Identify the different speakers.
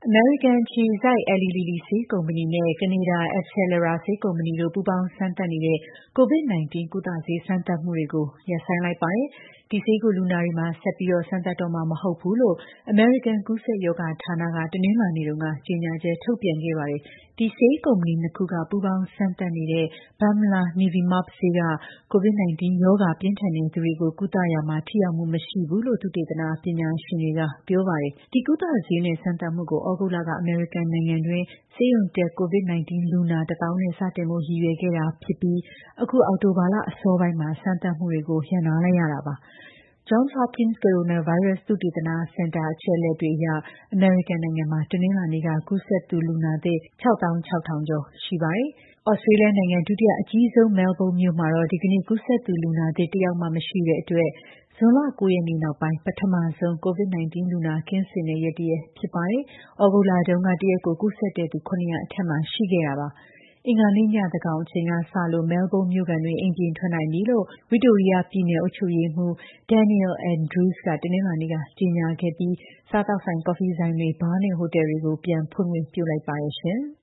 Speaker 1: အမေရိကန်အခြေစိုက် Eli Lilly ဆေးကုမ္ပဏီနဲ့ ကနေဒါ AbCellera ဆေးကုမ္ပဏီတို့ ပူးပေါင်းစမ်းသပ်နေတဲ့ COVID-19 ကုသဆေးစမ်းသပ်မှုတွေကို ရပ်ဆိုင်းလိုက်ပါတယ်။ ဒီဆေးကို လူနာတွေမှာ ဆက်ပြီးစမ်းသပ်တော့မှာ မဟုတ်ဘူးလို့ အမေရိကန်ကူးစက်ရောဂါဌာနက တနင်္လာနေ့တုန်းက ကြေညာချက်ထုတ်ပြန်ခဲ့ပါတယ်။ ဒီဆေးကုမ္ပဏီနှစ်ခုက ပူးပေါင်းစမ်းသပ်နေတဲ့ Bamlanivimab ဆေးက COVID-19 ရောဂါပြင်းထန်တဲ့သူတွေကို ကုသရာမှာ ထိရောက်မှုမရှိဘူးလို့ သုတေသနပညာရှင်တွေက ပြောပါတယ်။ ဒီကုသဆေးနဲ့ စမ်းသပ်မှုကို သြဂုတ်လက အမေရိကန်နိုင်ငံတွင်း ဆေးရုံတက် COVID-19 လူနာ 1,000 နဲ့ စတင်ဖို့ ရည်ရွယ်ခဲ့တာဖြစ်ပြီး အခု အောက်တိုဘာလအစောပိုင်းမှာ စမ်းသပ်မှုတွေကို ရပ်နားလိုက်ရတာပါ။ Johns Hopkins ကိုရိုနာဗိုင်းရပ်စ် သုတေသနစင်တာ အချက်အလက်တွေအရ အမေရိကန်နိုင်ငံမှာ တနင်္လာနေ့က ကူးစက်သူလူနာသစ် 660,000 ကျော်ရှိပါတယ်။ သြစတြေးလျနိုင်ငံ ဒုတိယအကြီးဆုံး မဲလ်ဘုန်းမြို့မှာတော့ ဒီကနေ့ ကူးစက်သူလူနာသစ် တစ်ယောက်မှမရှိတဲ့အတွက် ဇွန်လ 9 ရက်နေ့နောက်ပိုင်း ပထမဆုံး COVID-19 လူနာကင်းစင်တဲ့ရက်တရက်ဖြစ်ပါတယ်။ သြဂုတ်လတုန်းက တစ်ရက်ကို ကူးစက်တဲ့သူ 700 အထက်မှာ ရှိခဲ့တာပါ။ အင်္ဂါနေ့ညသန်းခေါင်အချိန်ကစလို့ မဲလ်ဘုန်းမြို့ခံတွေ အိမ်ပြင်ထွက်နိုင်ပြီလို့ ဗစ်တိုးရီးယားပြည်နယ် အုပ်ချုပ်ရေးမှူး Daniel Andrews က တနင်္လာနေ့က ကြေညာခဲ့ပြီး စားသောက်ဆိုင်၊ ကော်ဖီဆိုင်တွေ၊ ဘားနဲ့ ဟိုတယ်တွေကို ပြန်ဖွင့်ခွင့်ပြုလိုက်ပါတယ်ရှင်။